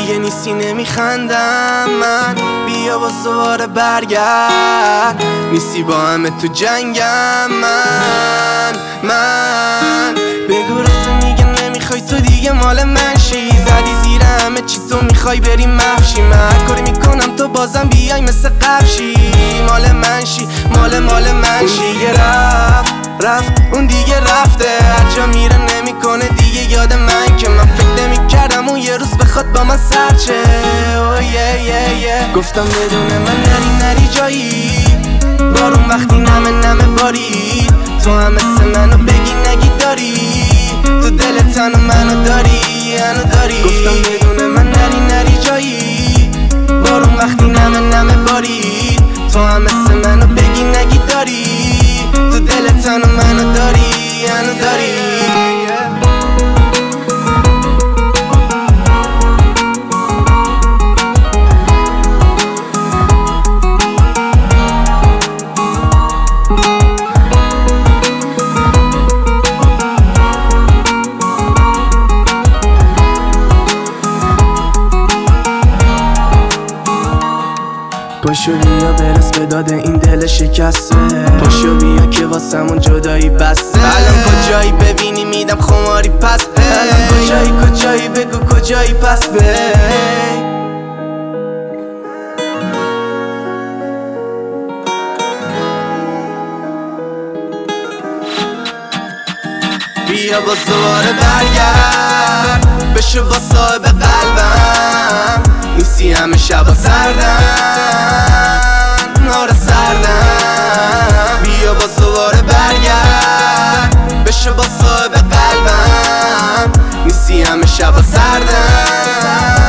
دیگه نیستی نمیخندم من، بیا با دوباره برگرد، نیستی با همه تو جنگم من بگو راست میگم نمیخوای تو دیگه مال من شی، زدی زیر همه چی تو میخوای بری محشی، من هر کاری میکنم تو بازم بیای مثل قبشی، مال من شی مال من شی. دیگه رفت اون دیگه رفته، هر جا میره نمیکنه دیگه یاد من که من فکر نمیکردم اون یه روز بخواد با من سرچه. گفتم بدون من نری جایی، بارون وقتی نمه باری، تو هم مثل منو بگی نگی داری، تو دلت هنو منو داری. گفتم بدون من نری جایی، بارون وقتی نمه باری، تو هم مثل منو بگی نگی داری، تو دلت هنو منو داری. پاشو بیا برس به داد این دل شکسته، پاشو بیا که واسمون جدایی بسته، الان کجایی ببینی میدم خماری پس، الان کجایی بگو کجایی پس بیا با دوباره برگرد، بشو با صاحب قلبم، نیستی همه شبا سردن آره سردن. بیا با دوباره برگرد، بشو با صاحب قلبم، نیستی همه شبا سردن.